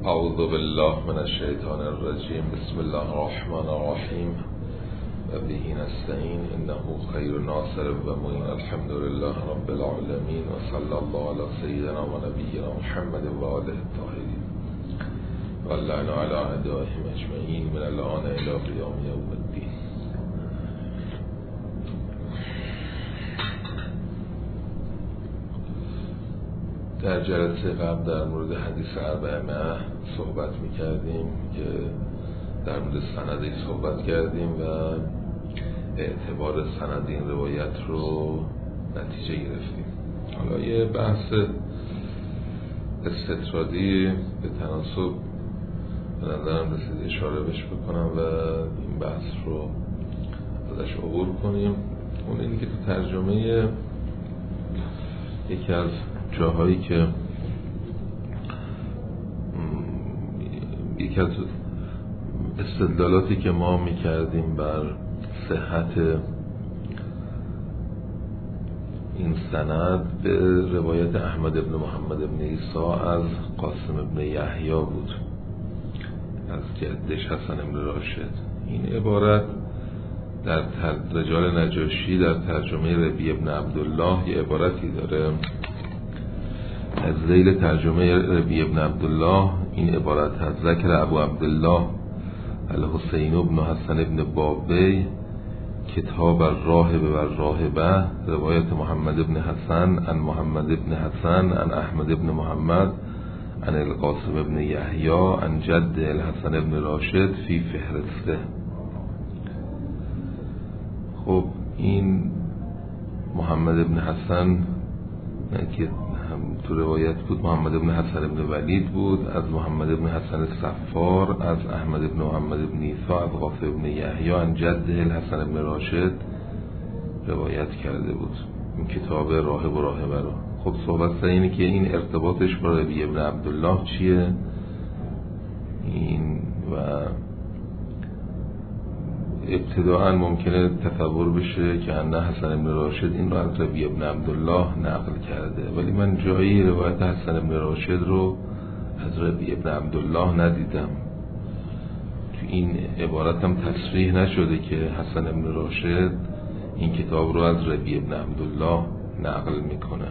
اعوذ بالله من الشیطان الرجیم. بسم الله الرحمن الرحیم و به نستعین انه خیر ناصر و معین. الحمد لله رب العالمین و صلی الله علی سیدنا و نبینا محمد و آله الطاهرین و اللعن علی اعدائهم اجمعین من الآن الی قیام یوم الدین. در جلسه قبل در مورد حدیث اربعمائه صحبت می‌کردیم که در مورد سندی صحبت کردیم و اعتبار سند این روایت رو نتیجه گرفتیم. حالا یه بحث استطرادی به تناسب به نظرم رسید اشاره بهش بکنم و این بحث رو ازش عبور کنیم. اون اینی که تو ترجمه یکی از جاهایی که یکی از استدلالاتی که ما میکردیم بر صحت این سند به روایت احمد ابن محمد ابن عیسی از قاسم ابن یحیی بود از جدش حسن ابن راشد. این عبارت در رجال نجاشی در ترجمه ربیع ابن عبدالله یه عبارتی داره از ذیل ترجمه ربیع ابن عبدالله. این عبارت هست: ذکر ابو عبدالله الحسین ابن حسن ابن بابی کتاب الراهب و الراهبه روایت محمد ابن حسن عن محمد ابن حسن عن احمد ابن محمد عن القاسم ابن یحیی عن جد الحسن ابن راشد فی فهرسته. خب این محمد ابن حسن که تو روایت بود محمد ابن حسن ابن ولید بود، از محمد ابن حسن صفار، از احمد ابن محمد ابن عیسی، از قاسم ابن یحیی عن جد الحسن ابن راشد روایت کرده بود این کتاب راهب و راهبه رو. خب صحبت اینه که این ارتباطش با ربیع ابن عبدالله چیه؟ این و ابتداعا ممکنه تصور بشه که نه حسن ابن راشد این رو از ربیع ابن عبدالله نقل کرده، ولی من جایی روایت حسن ابن راشد رو از ربیع ابن عبدالله ندیدم. تو این عبارت هم تصریح نشده که حسن ابن راشد این کتاب رو از ربیع ابن عبدالله نقل میکنه.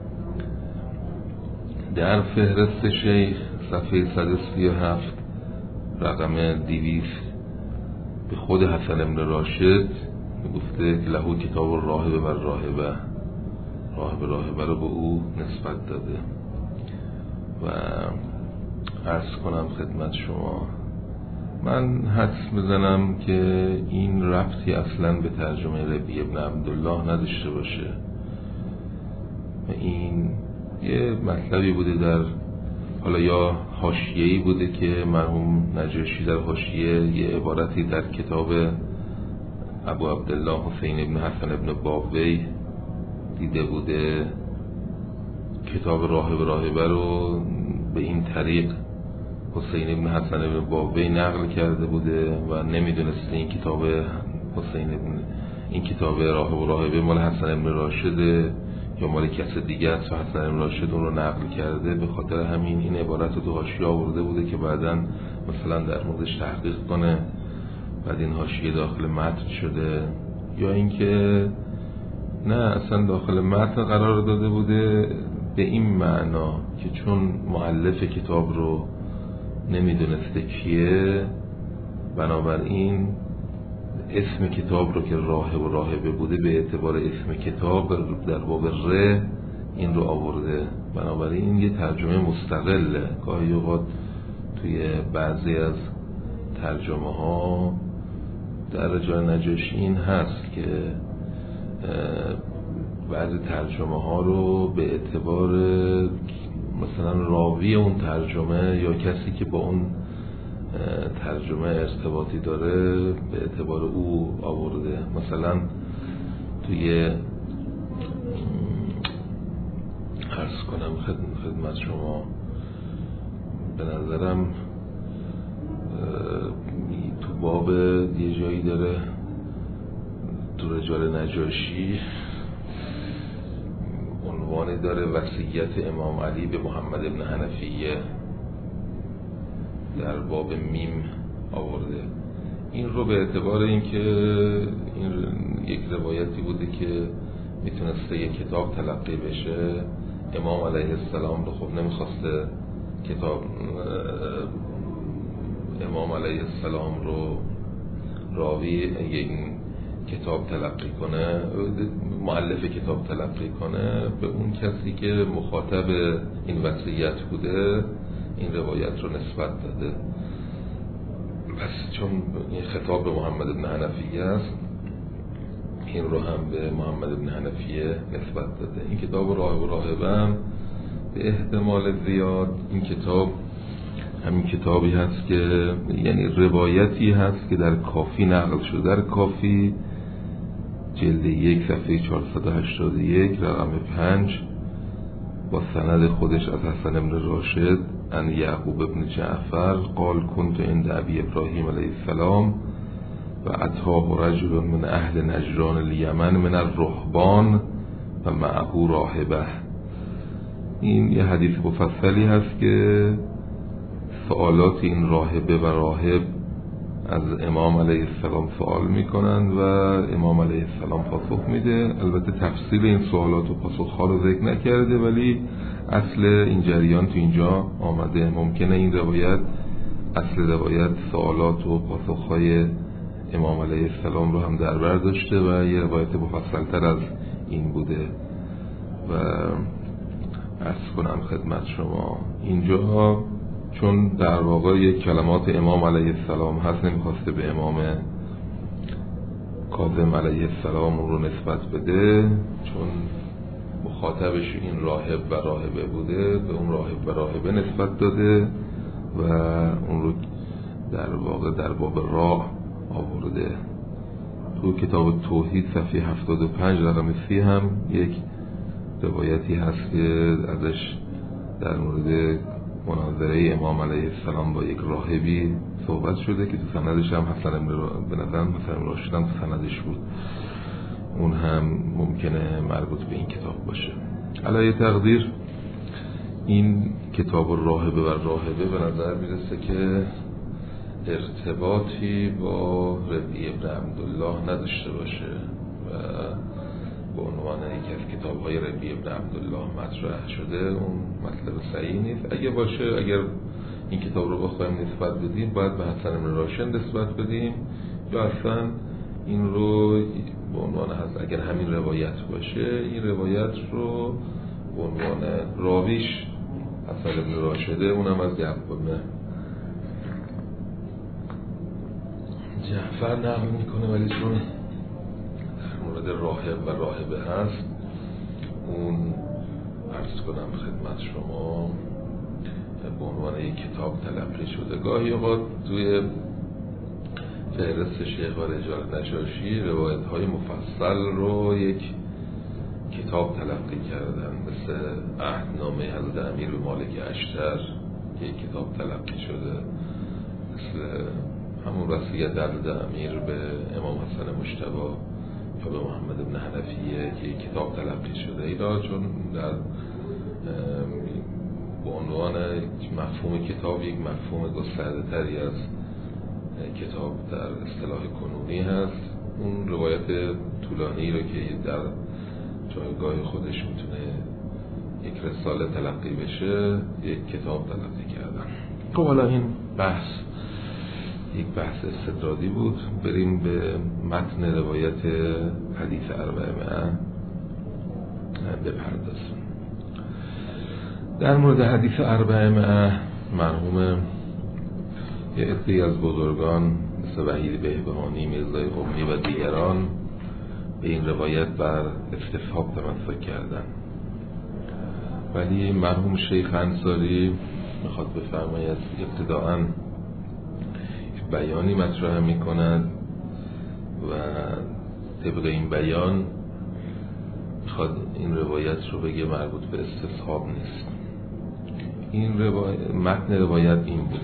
در فهرست شیخ صفحه 137 رقم 200 به خود حسن ابن راشد گفته که لهو کتاب راهب و راهبه، راهبه رو به او نسبت داده. و عرض کنم خدمت شما من حدس میزنم که این ربطی اصلا به ترجمه ربیع ابن عبدالله نداشته باشه. این یه مطلبی بوده در حالا یا حاشیه‌ای بوده که مرحوم نجاشی در حاشیه یه عبارتی در کتاب ابو عبدالله حسین ابن حسن ابن بابی دیده بوده، کتاب راهب راهبه رو به این طریق حسین ابن حسن ابن بابی نقل کرده بوده و نمیدونسته این کتاب این کتاب راهب و راهبه مال حسن ابن راشده یا مال کس دیگه است و حسن ابن راشد اون رو نقل کرده. به خاطر همین این عبارت رو تو حاشیه آورده بوده که بعداً مثلا در موردش تحقیق کنه، بعد این حاشیه داخل متن شده، یا اینکه نه اصلا داخل متن قرار داده بوده به این معنا که چون مؤلف کتاب رو نمیدونسته کیه، بنابراین اسم کتاب رو که راهب و راهبه بوده به اعتبار اسم کتاب در باب ر این رو آورده. بنابراین این یه ترجمه مستقله. گاهی اوقات توی بعضی از ترجمه ها در رجال نجاشی این هست که بعضی ترجمه ها رو به اعتبار مثلا راوی اون ترجمه یا کسی که با اون ترجمه ارتباطی داره به اعتبار او آورده. مثلا توی عرض کنم خدمت شما به نظرم تو باب یه جایی داره تو رجال نجاشی عنوانی داره وصیت امام علی به محمد ابن حنفیه در باب میم آورده. این رو به اعتبار اینکه این یک روایتی بوده که میتونسته یک کتاب تلقی بشه، امام علیه السلام رو خب نمیخواسته کتاب امام علیه السلام رو راوی یک کتاب تلقی کنه، مؤلف کتاب تلقی کنه، به اون کسی که مخاطب این وصیت بوده این روایت رو نسبت داده. پس چون این خطاب به محمد بن حنفیه است، این رو هم به محمد بن حنفیه نسبت داده. این کتاب راهب و راهبه هم به احتمال زیاد این کتاب همین کتابی هست که یعنی روایتی هست که در کافی نقل شده. در کافی جلد 1 صفحه 481 رقم 5 با سند خودش از حسن بن راشد ان یعقوب بن جعفر قال كنت عند ابی ابراهیم علیه السلام و اتاه رجل من اهل نجران الیمن من الرهبان و معه راهبه. این یه حدیث مفصلی هست که سوالات این راهبه و راهب از امام علیه السلام سوال میکنند و امام علیه السلام پاسخ میده. البته تفصیل این سوالات و پاسخها رو ذکر نکرده، ولی اصل این جریان تو اینجا آمده. ممکنه این روایت اصل روایت سوالات و پاسخهای امام علیه السلام رو هم در بر داشته و یه روایت مفصل‌تر از این بوده. و عرض کنم خدمت شما اینجا چون در واقع یک کلمات امام علیه السلام هست، نمیخواسته به امام کاظم علیه السلام رو نسبت بده، چون مخاطبش این راهب و راهبه بوده، به اون راهب و راهبه نسبت داده و اون رو در واقع در باب راه آورده. تو کتاب توحید صفحه 75 رقم 30 هم یک روایتی هست که ازش در مورد مناظره امام علیه السلام با یک راهبی صحبت شده که تو سندش هم به نظرم حسن راشد هم تو سندش بود. اون هم ممکنه مربوط به این کتاب باشه. علی تقدیر این کتاب الراهبه و راهبه به نظر میرسه که ارتباطی با ربیع ابن عبدالله نداشته باشه و به عنوان یکی از کتاب‌های ربیع ابن عبدالله مطرح شده. اون مطلب صحیح نیست. اگه باشه، اگر این کتاب رو بخوایم نسبت بدیم باید به حسن بن راشد نسبت بدیم، یا اصلا این رو به عنوان اگر همین روایت باشه این روایت رو به عنوان راویش حسن بن راشده، اونم از یعقوب بن جعفر نقل میکنه، ولی چون در مورد راهب و راهبه هست اون عرض کنم خدمت شما به عنوان یک کتاب تلقی شده. گاهی اوقات توی فهرست شیخ و رجال نجاشی روایت های مفصل رو یک کتاب تلقی کردن، مثل عهدنامه حضرت امیر به مالک اشتر که یک کتاب تلقی شده، مثل همون وصیت حضرت امیر به امام حسن مجتبی یا به محمد بن حنفیه که یک کتاب تلقی شده. اینا چون در به عنوان مفهوم کتاب یک مفهوم گسترده تری از کتاب در اصطلاح کنونی هست، اون روایت طولانی رو که در جایگاه خودش میتونه یک رساله تلقی بشه یک کتاب تلقی کردن. خب حالا این بحث یک بحث استدراجی بود. بریم به متن روایت حدیث 400 بپردازیم. در مورد حدیث 400 مرحوم یه عده‌ای از بزرگان مثل وحید بهبهانی، میرزای قمی و دیگران به این روایت بر استفهام تمسک کردن، ولی مرحوم شیخ انصاری میخواد بفرماید ابتداءً بیانی مطرح میکند و طبق این بیان میخواد این روایت رو بگه مربوط به استصحاب نیست. این متن روایت این بود: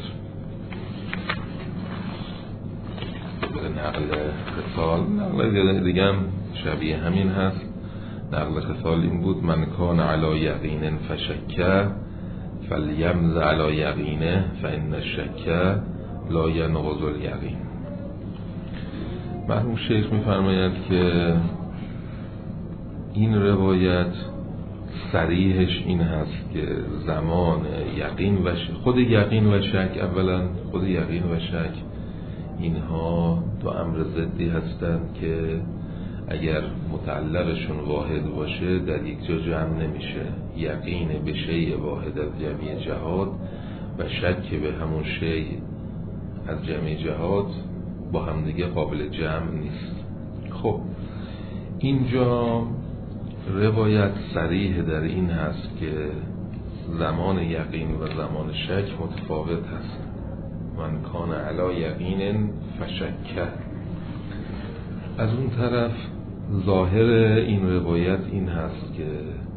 به نقل خصال، نقل دیگه هم شبیه همین هست. نقل خصال این بود: من کان علی یقین فشکه فلیمز علی یقینه فإن الشک لا ینقض الیقین. مرحوم شیخ می‌فرمایند که این روایت صریحش این هست که زمان یقین و خود یقین و شک، اولا خود یقین و شک اینها دو امر ضدی هستند که اگر متعلقشون واحد باشه در یک جا جمع نمیشه. یقین به شیء واحد از جمعی جهات و شک به همون شیء از جمعی جهات با همدیگه قابل جمع نیست. خب اینجا روایت صریح در این هست که زمان یقین و زمان شک متفاوت هست. من کان علی یقین فشک. از اون طرف ظاهر این روایت این هست که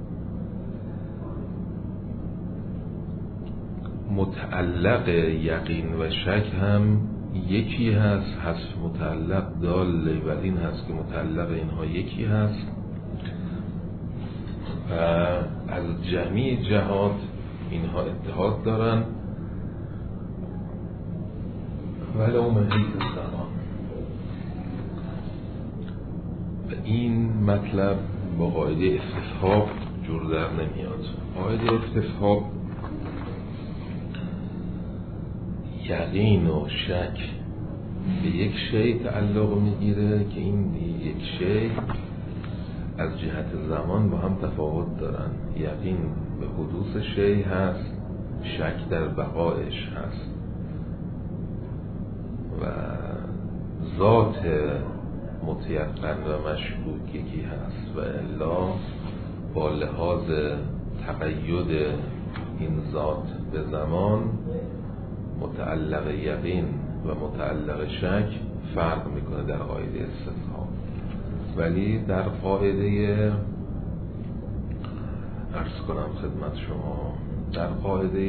متعلق یقین و شک هم یکی هست، متعلق دال بر این هست که متعلق اینها یکی هست و از جمعی جهات اینها اتحاد دارن ولو من حیث الزمان. و این مطلب با قاعده استصحاب جور در نمیاد. قاعده استصحاب یقین و شک به یک شیء تعلق میگیره که این یک شیء از جهت زمان با هم تفاوت دارن. یقین به حدوث شیء هست، شک در بقایش هست و ذات متیقن و مشکوک یکی هست و الا با لحاظ تقید این ذات به زمان متعلق یقین و متعلق شک فرق میکنه در قاعده استصحاب. ولی در قاعده عرض کنم خدمت شما، در قاعده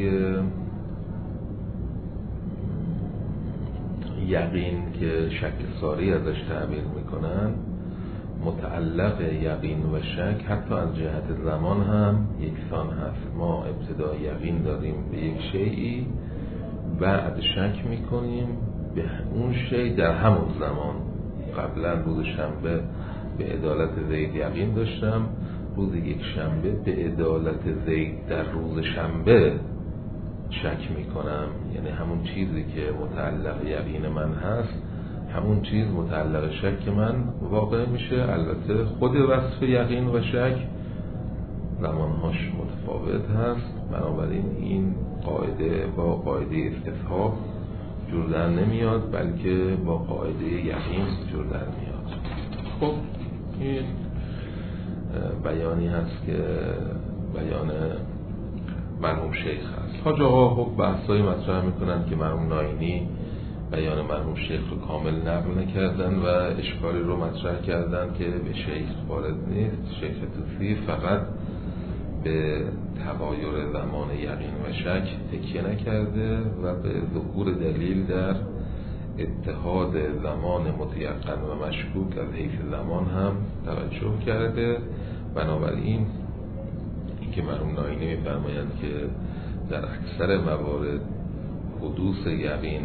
یقین که شک ساری ازش تعبیر میکنن، متعلق یقین و شک حتی از جهت زمان هم یکسان هست. ما ابتدا یقین داریم به یک شیئی، بعد شک میکنیم به اون شیء در همون زمان. قبلا روز شنبه به عدالت زید یقین داشتم، روز یک شنبه به عدالت زید در روز شنبه شک میکنم. یعنی همون چیزی که متعلق یقین من هست همون چیز متعلق شک من واقع میشه. البته خود وصف یقین و شک زمانهاش متفاوت هست، بنابراین این قاعده با قاعده استصحاب جور در نمیاد بلکه با قاعده یقین جور در میاد. خب این بیانی هست که بیان مرحوم شیخ هست. حاج آقا خب بحثایی مطرح میکنن که مرحوم ناینی بیان مرحوم شیخ رو کامل نقل نکردن و اشکالی رو مطرح کردن که به شیخ وارد نیست. شیخ توسی فقط به تغایر زمان یقین و شک تکیه نکرده و به ظهور دلیل در اتحاد زمان متیقن و مشکوک از حیث زمان هم توجه کرده. بنابراین اینکه مرحوم ناینی می‌فرمایند که در اکثر موارد حدوث یقین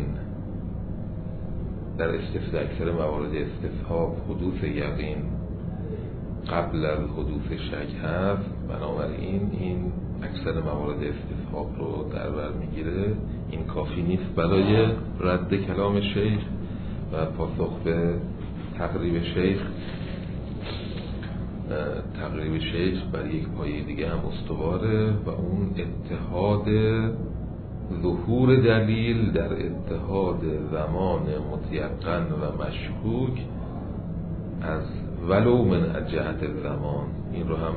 در اکثر موارد استصحاب حدوث یقین قبل از حدوث شک هست، بنابراین این اکثر موارد استصحاب رو در بر میگیره. این کافی نیست برای رد کلام شیخ و پاسخ به تقریب شیخ. تقریب شیخ بر یک پایه دیگه هم استواره و اون اتحاد ظهور دلیل در اتحاد زمان متیقن و مشکوک از ولو من جهت زمان. این رو هم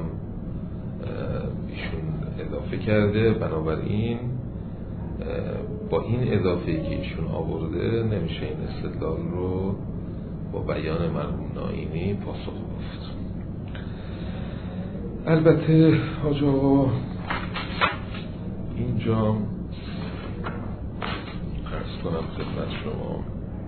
ایشون اضافه کرده. بنابراین با این اضافه که ایشون آورده نمیشه این استدلال رو با بیان مرحوم ناینی پاسخ گفت. البته حاج آقا اینجا عرض کنم خدمت شما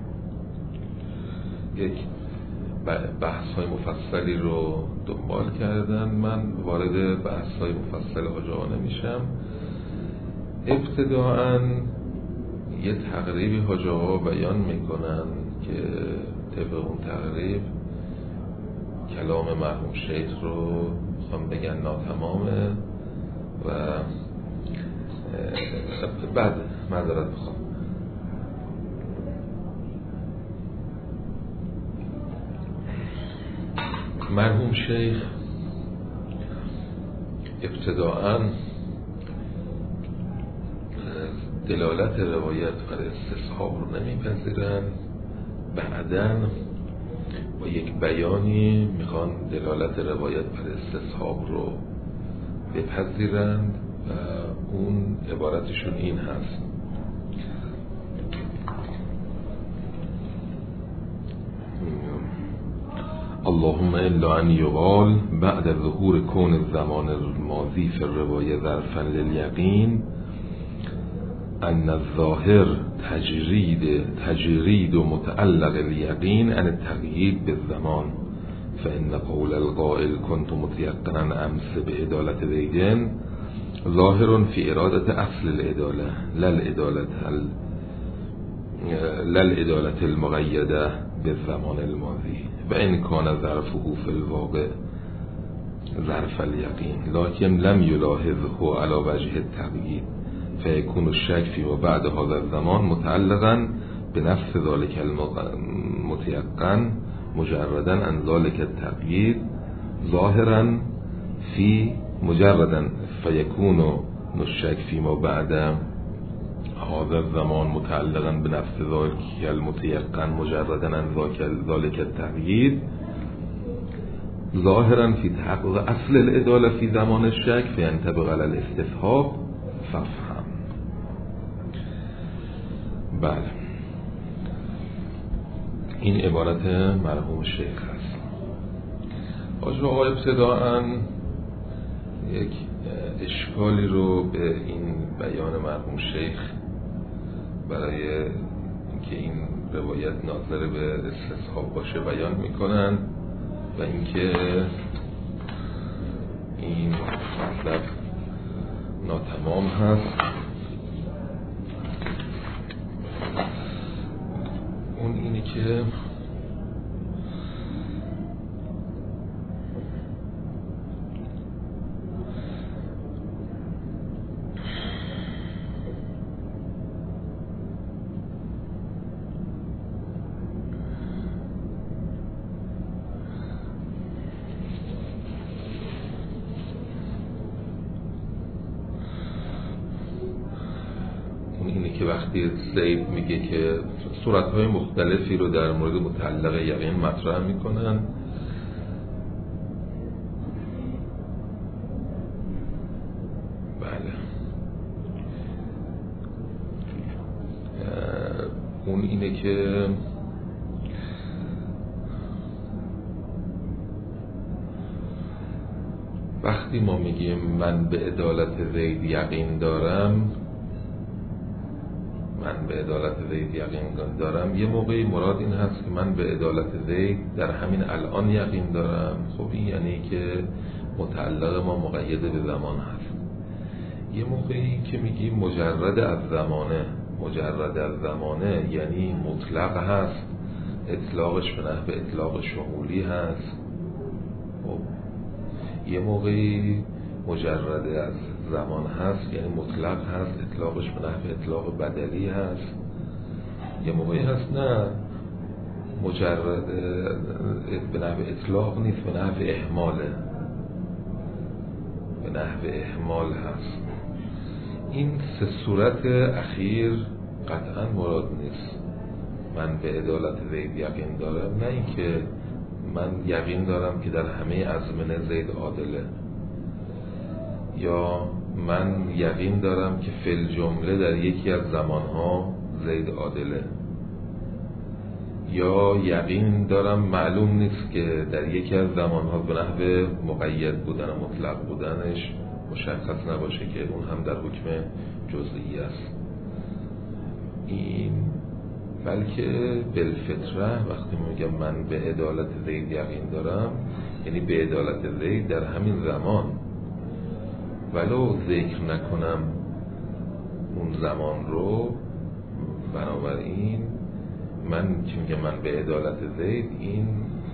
یک بحث های مفصلی رو دنبال کردن. من وارد بحث های مفصل حاج آقا نمیشم. ابتداعاً یه تقریبی حاج آقا بیان میکنن که طبق اون تقریب کلام مرحوم شیخ رو میخوام بگن ناتمامه و بعد معذرت بخوام. مرحوم شیخ ابتداعاً دلالت روایت بر استصحاب رو نمیپذیرن، بعداً با یک بیانی میخوان دلالت روایت بر استصحاب رو بپذیرند و اون عبارتشون این هست: اللهم الا ان یقال بعد ظهور کون الزمان الماضی فی الرواية ظرفا لليقين ان الظاهر تجرید متعلق اليقين عن التقييد بالزمان فإن قول القائل كنت متيقنا امس بعدالة زيد ظاهر في إرادة اصل العدالة لا العدالة المقيدة بالزمان الماضي وإن كان ظرفه في الواقع ظرف اليقين لكن لم يلاحظه على وجه التقييد فيكون الشك فيما بعد هذا الزمان متعلقا بنفس ذلك المتيقن مجردا عن ذلك التقييد ظاهرا في مجردا فيكون الشك فيما بعد هذا الزمان متعلقا بنفس ذلك المتيقن مجردا عن ذلك التقييد ظاهرا في تحقق اصل العدالة في زمان الشك فينطبق على الاستصحاب فافهم. بله، این عبارت مرحوم شیخ هست. حاج آقا ابتداعاً یک اشکالی رو به این بیان مرحوم شیخ برای اینکه این روایت ناظر به استصحاب باشه بیان میکنن و اینکه این مطلب ناتمام هست. اون اینه که وقتی زید میگه که صورتهای مختلفی رو در مورد متعلق یقین مطرح میکنن، بله، اون اینه که وقتی ما میگیم من به عدالت زید یقین دارم، یه موقعی مراد این هست که من به عدالت زید در همین الان یقین دارم. خب این یعنی که متعلق ما مقید به زمان هست. یه موقعی که میگیم مجرد از زمانه یعنی مطلق هست، اطلاقش به نحو اطلاق شمولی هست. خب یه موقعی مجرد از زمان هست یعنی مطلق هست، اطلاقش به نحو اطلاق بدلی هست. یه موقعی هست نه، مجرد به نحو اطلاق نیست، به نحو احمال هست. این سه صورت اخیر قطعا مراد نیست. من به عدالت زید یقین دارم، نه اینکه من یقین دارم که در همه ازمنه زید عادله، یا من یقین دارم که فی الجمله در یکی از زمانها زید عادله، یا یقین دارم معلوم نیست که در یکی از زمانها به نحو مقید بودن و مطلق بودنش مشخص نباشه که اون هم در حکم جزئی است. این بلکه بالفطره وقتی میگم من به عدالت زید یقین دارم یعنی به عدالت زید در همین زمان، ولو ذکر نکنم اون زمان رو. بنابراین من که میگم من به عدالت زید، این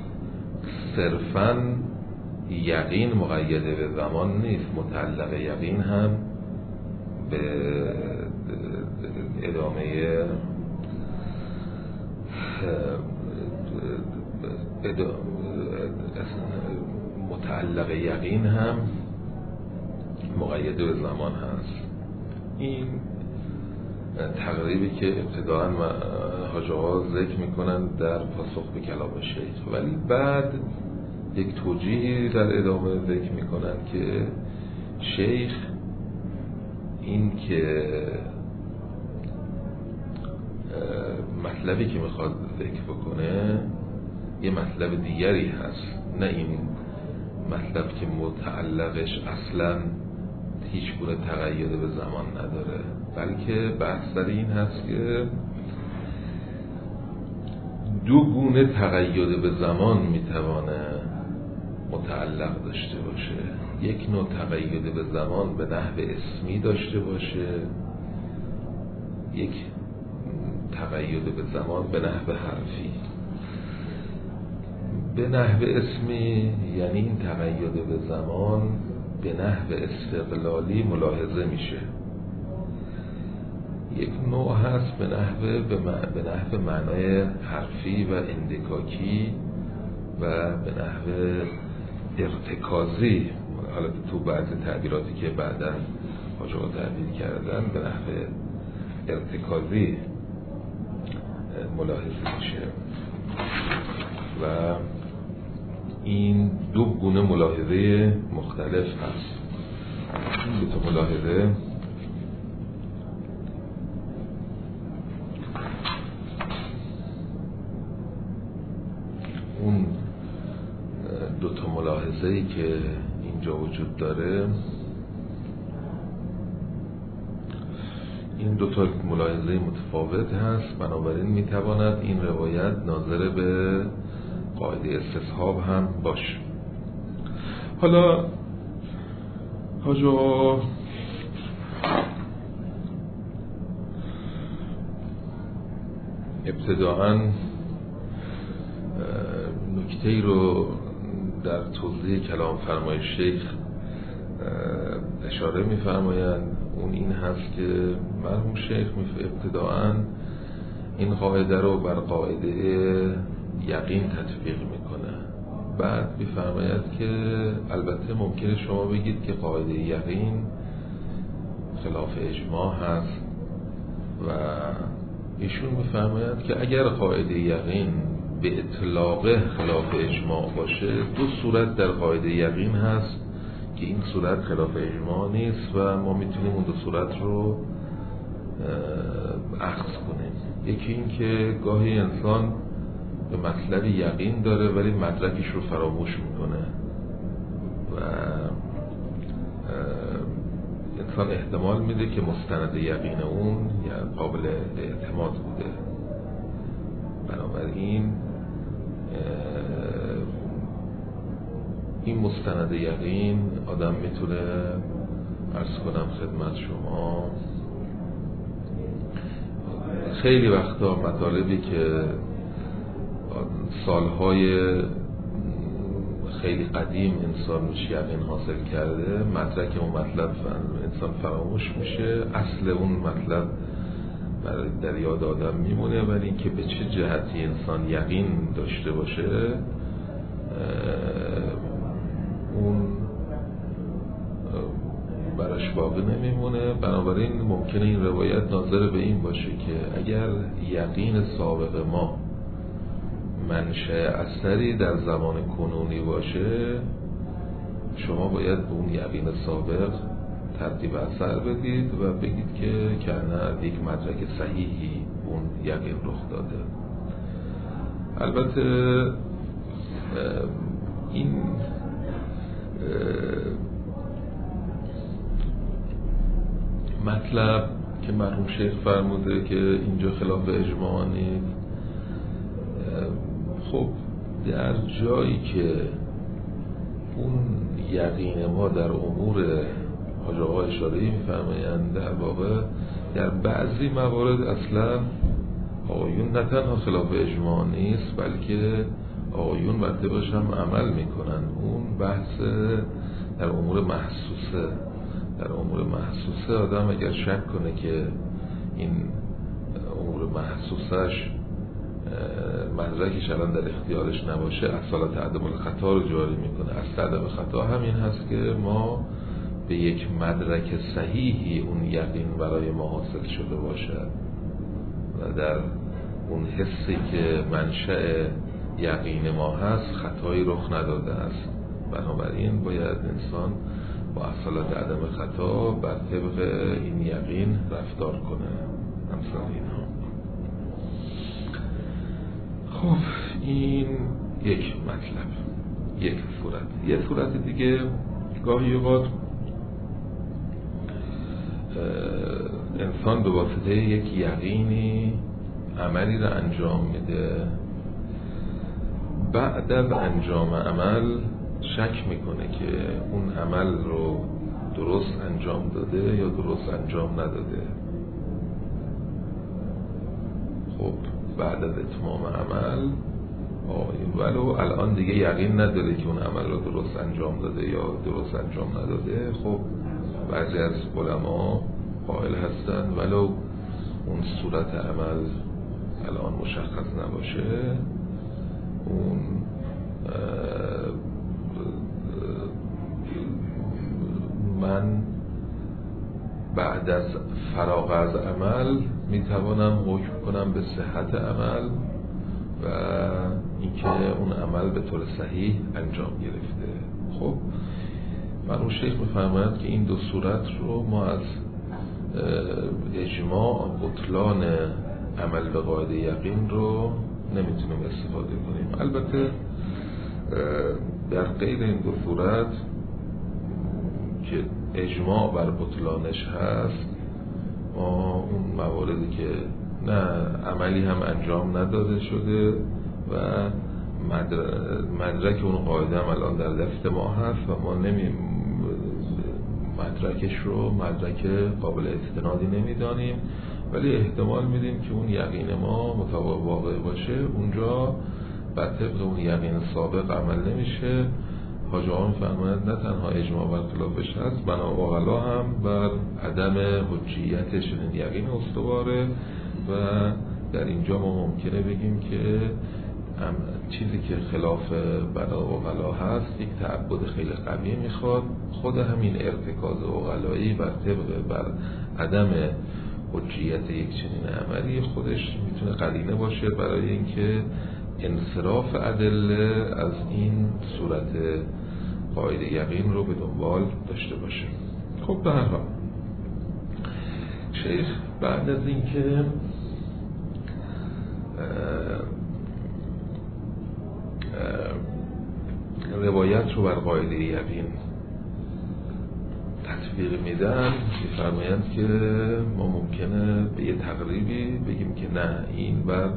صرفاً یقین مقیده به زمان نیست، متعلق یقین هم به ادامه متعلق یقین هم مقیده به زمان هست. این تقریبی که ابتداءً حاج آقا ذکر میکنن در پاسخ به کلام شیخ، ولی بعد یک توجیهی در ادامه ذکر میکنن که شیخ این که مطلبی که میخواد ذکر بکنه یه مطلب دیگری هست، نه این مطلب که متعلقش اصلا هیچ گونه تقید به زمان نداره، بلکه بحث در این هست که دو گونه تقید به زمان میتوانه متعلق داشته باشه. یک نوع تقید به زمان به نحو اسمی داشته باشه، یک تقید به زمان به نحو حرفی. به نحو اسمی یعنی این تقید به زمان به نحو استقلالی ملاحظه میشه. یک نوع هست به نحو معنای حرفی و اندکاکی و به نحو ارتکازی. حالا تو بعضی تعبیراتی که بعداً حاج آقا تعبیر کردن به نحو ارتکازی ملاحظه میشه و این دو گونه ملاحظه مختلف هست. این دو تا ملاحظه اون دو تا ملاحظه‌ای که اینجا وجود داره، این دو تا ملاحظه متفاوت هست، بنابراین میتواند این روایت ناظر به قاعده استصحاب هم باشه. حالا حاج آقا ابتداءً نکته‌ای رو در توضیح کلام فرمای شیخ اشاره می‌فرمایند. اون این هست که مرحوم شیخ ابتداءً این قاعده رو بر قاعده یقین تطبیق میکنه. بعد می‌فرماید که البته ممکنه شما بگید که قاعده یقین خلاف اجماع هست و ایشون می‌فرماید که اگر قاعده یقین به اطلاق خلاف اجماع باشه، دو صورت در قاعده یقین هست که این صورت خلاف اجماع نیست و ما میتونیم اون دو صورت رو اخذ کنیم. یکی این که گاهی انسان به مطلب یقین داره ولی مدرکش رو فراموش میکنه و انسان احتمال میده که مستند یقین اون یعنی قابل اعتماد بوده. بنابراین این مستند یقین آدم میتونه عرض کنم خدمت شما خیلی وقتا مطالبی که سالهای خیلی قدیم انسان روش یقین حاصل کرده، مدرک اون مطلب انسان فراموش میشه، اصل اون مطلب در یاد آدم میمونه، ولی اینکه به چه جهتی انسان یقین داشته باشه اون براش باقی نمیمونه. بنابراین ممکنه این روایت ناظر به این باشه که اگر یقین سابق ما منشأ اثری در زمان کنونی باشه، شما باید به اون یقین سابق ترتیب اثر بدید و بگید که نه یک مدرک صحیحی اون یقین رخ داده. البته این مطلب که مرحوم شیخ فرموده که اینجا خلاف اجماع نیست، خب در جایی که اون یقین ما در امور حاج آقا اشاره می‌فرمایند در واقع در بعضی موارد اصلا آقایون نه تنها خلاف اجماع نیست، بلکه آقایون بر طبقش هم عمل میکنن. اون بحث در امور محسوسه. در امور محسوسه آدم اگر شک کنه که این امور محسوسش مدرکش الان در اختیارش نباشه، اصالت عدم الخطا رو جاری میکنه. اصل عدم خطا همین هست که ما به یک مدرک صحیحی اون یقین برای ما حاصل شده باشد و در اون حسی که منشأ یقین ما هست خطایی رخ نداده است. بنابراین باید انسان با اصالت عدم خطا بر طبق این یقین رفتار کنه. امثال اینها. خب این یک مطلب، یک صورت. یک صورت دیگه گاهی اوقات انسان به واسطه یک یقینی عملی را انجام میده، بعد از انجام عمل شک میکنه که اون عمل رو درست انجام داده یا درست انجام نداده. خب بعد از اتمام عمل ولو الان دیگه یقین نداره که اون عمل رو درست انجام داده یا درست انجام نداده. خب بعضی از علما قائل هستن ولو اون صورت عمل الان مشخص نباشه، اون من بعد از فراغ از عمل میتوانم حکم کنم به صحت عمل و اینکه اون عمل به طور صحیح انجام گرفته. خب مرحوم شیخ میفرماید که این دو صورت رو ما از اجماع بطلان عمل به قاعده یقین رو نمیتونیم استفاده کنیم. البته در غیر این دو صورت که اجماع بر بطلانش هست، ما اون مواردی که نه عملی هم انجام نداده شده و مدرک اون قاعده هم الان در دست ما هست و ما مدرکش رو مدرک قابل استنادی نمیدانیم، ولی احتمال میدیم که اون یقین ما مطابق واقع باشه. اونجا بر طبق اون یقین سابق عمل نمیشه. حاج آقا فرماید نه تنها اجماع بر خلافش هست، بنا عقلا هم بر عدم حجیت چنین یقین استواره و در اینجا ما ممکنه بگیم که چیزی که خلاف بنا عقلا هست یک تعبد خیلی قوی میخواد. خود همین ارتکاز عقلایی بر طبق بر عدم حجیت یک چنین عملی خودش میتونه قرینه باشه برای اینکه انصراف ادله از این صورت قاعده یقین رو به دنبال داشته باشه. خب به هر حال شیخ بعد از اینکه روایت رو بر قاعده یقین تطبیق میدن، میفرمایند که ما ممکنه به یه تقریبی بگیم که نه، این بر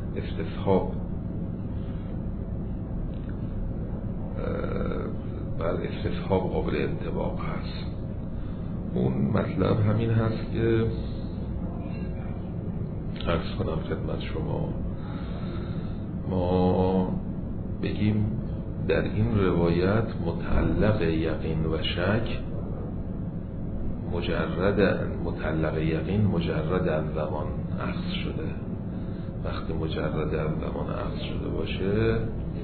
استصحاب قابل انطباق هست. اون مطلب همین هست که عرض کنم خدمت شما، ما بگیم در این روایت متعلق یقین و شک متعلق یقین مجرد از زمان اخذ شده. وقتی مجرد از زمان اخذ شده باشه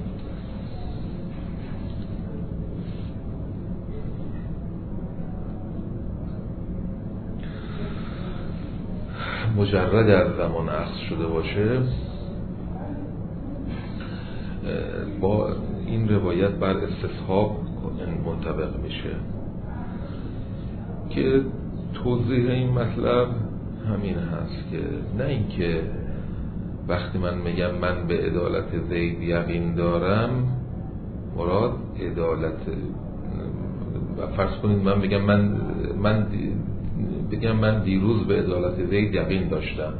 با این روایت بر استصحاب منطبق میشه که توضیح این مطلب همین هست که نه اینکه وقتی من میگم من به عدالت زید یقین دارم مراد عدالت، فرض کنید من بگم من دیروز به عدالت زید یقین داشتم،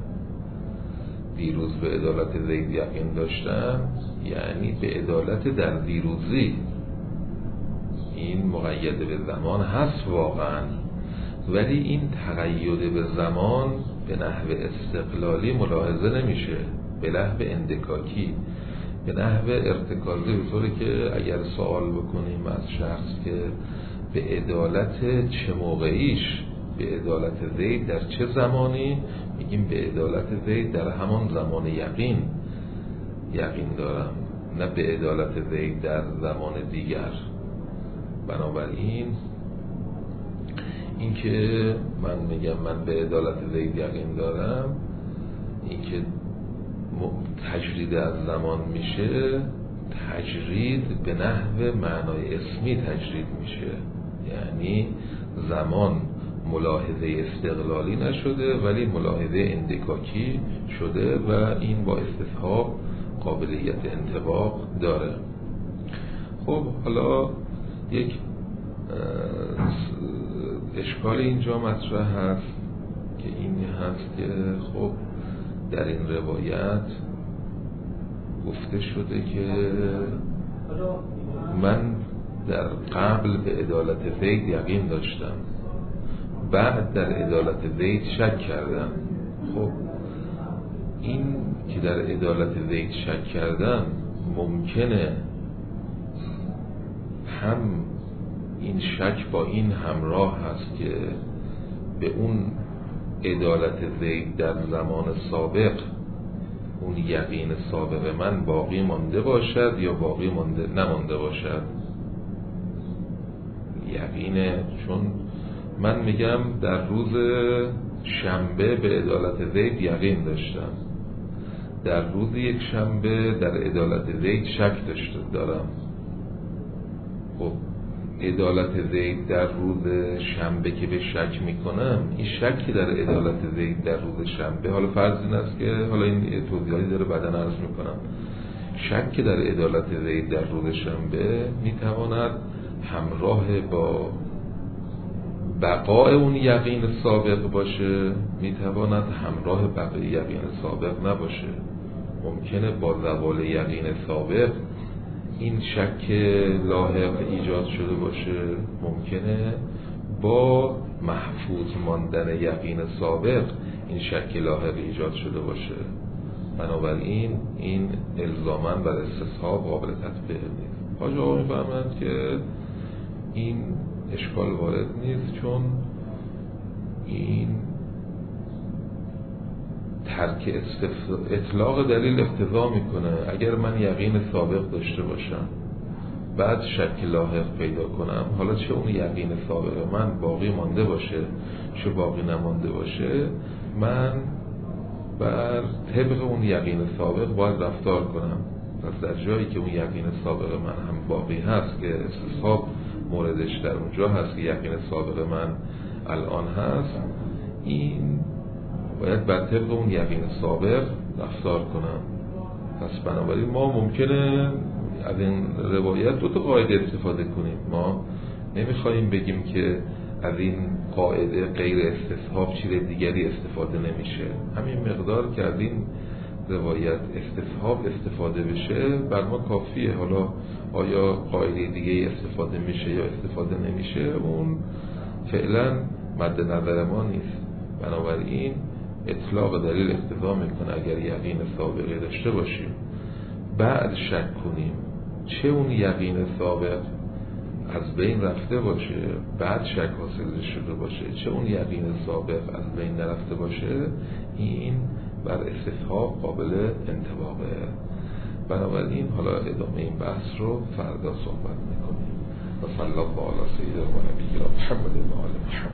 یعنی به عدالت در دیروزی. این مقید به زمان هست واقعا، ولی این تقید به زمان به نحو استقلالی ملاحظه نمیشه، به نحو اندکاکی، به نحو ارتکازی، به طوری که اگر سوال بکنیم از شخص که به عدالت چه موقعیش، به عدالت زید در چه زمانی، میگیم به عدالت زید در همان زمان یقین دارم، نه به عدالت زید در زمان دیگر. بنابراین این که من میگم من به عدالت زید یقین دارم، این که تجرید از زمان میشه، تجرید به نحو معنای اسمی تجرید میشه، یعنی زمان ملاحظه استقلالی نشده ولی ملاحظه اندکاکی شده و این با استصحاب قابلیت انطباق داره. خب حالا یک اشکال اینجا مطرح هست که این هست که خب در این روایت گفته شده که من در قبل به عدالت زید یقین داشتم، بعد در عدالت زید شک کردم. خب این که در عدالت زید شک کردم ممکنه هم این شک با این همراه هست که به اون عدالت زید در زمان سابق اون یقین سابق من باقی مانده باشد یا باقی نمانده باشد. یقینه، چون من میگم در روز شنبه به عدالت زید یقین داشتم، در روز یک شنبه در عدالت زید شک دارم. خب عدالت زید در روز شنبه که به شک میکنم، این شکی در عدالت زید در روز شنبه، حالا فرض این است که حالا این توضیحاتی داره بعداً عرض میکنم، شک در عدالت زید در روز شنبه میتواند همراه با بقای اون یقین سابق باشه، میتواند همراه بقای یقین سابق نباشه. ممکنه با زوال یقین سابق این شک لاحق ایجاد شده باشه، ممکنه با محفوظ ماندن یقین سابق این شک لاحق ایجاد شده باشه. بنابراین این الزاماً بر استصحاب قابل تطبیق نیست. حاج آقا میفرمایند که این اشکال وارد نیست، چون این ترک اطلاق دلیل اقتضا میکنه اگر من یقین سابق داشته باشم بعد شک لاحق پیدا کنم، حالا چه اون یقین سابق من باقی مانده باشه چه باقی نمانده باشه، من بر طبق اون یقین سابق باید رفتار کنم. پس در جایی که اون یقین سابق من هم باقی هست که استصحاب موردش در اونجا هست که یقین سابق من الان هست، این باید بر طبق اون یقین سابق رفتار کنم. پس بنابراین ما ممکنه از این روایت دو تا قاعده استفاده کنیم. ما نمیخوایم بگیم که از این قاعده غیر استصحاب چیز دیگری استفاده نمیشه، همین مقدار که از این روایت استصحاب استفاده بشه بر ما کافیه. حالا آیا قاعده دیگه استفاده میشه یا استفاده نمیشه اون فعلا مد نظر ما نیست. بنابراین اطلاق دلیل اقتضا میکنه اگر یقین سابقه داشته باشیم بعد شک کنیم، چه اون یقین سابق از بین رفته باشه بعد شک حاصل شده باشه، چه اون یقین سابق از بین نرفته باشه، این بر استصحاب قابل انطباقه. بنابراین حالا ادامه این بحث رو فردا صحبت میکنیم. و صلی الله علی سیدنا و نبینا محمد و آل محمد.